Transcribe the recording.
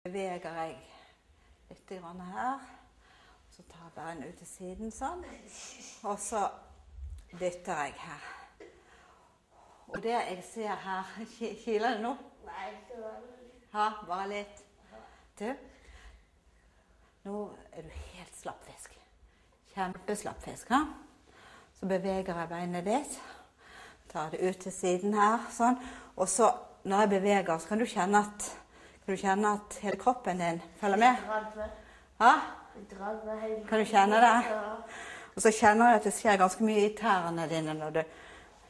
Beveger jeg litt grann her. Så tar jeg beina ut til siden sånn. Og så dytter jeg her. Og det jeg ser her, kiler det nå? Nei, ikke veldig. Ja, bare litt. Du, nå er du helt slapp fisk. Kjempeslapp fisk, ha? Så beveger jeg beinet ditt. Tar det ut til siden her, sånn. Og så, når jeg beveger, så kan du kjenne at hele kroppen din følger med. Ja? Kan du kjenne det? Ja. Og så kjenner jeg at det skjer ganske mye i tærne dine når du